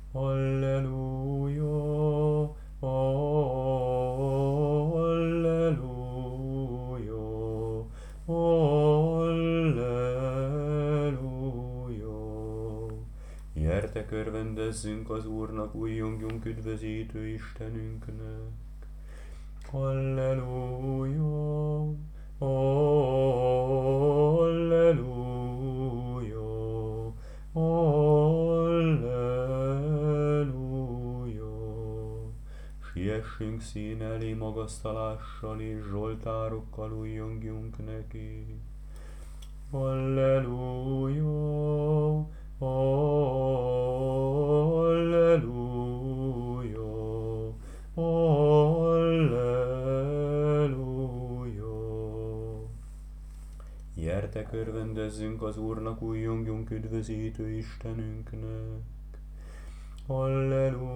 Halleluja, halleluja, halleluja. Gyertek, örvendezzünk az Úrnak, újjongjunk üdvözítő Istenünknek. Halleluja, halleluja, halleluja. Siessünk szín elé magasztalással és zsoltárokkal újjongjunk neki. Halleluja, halleluja, halleluja. Gyertek, örvendezzünk az Úrnak, újjongjunk üdvözítő Istenünknek. Halleluja.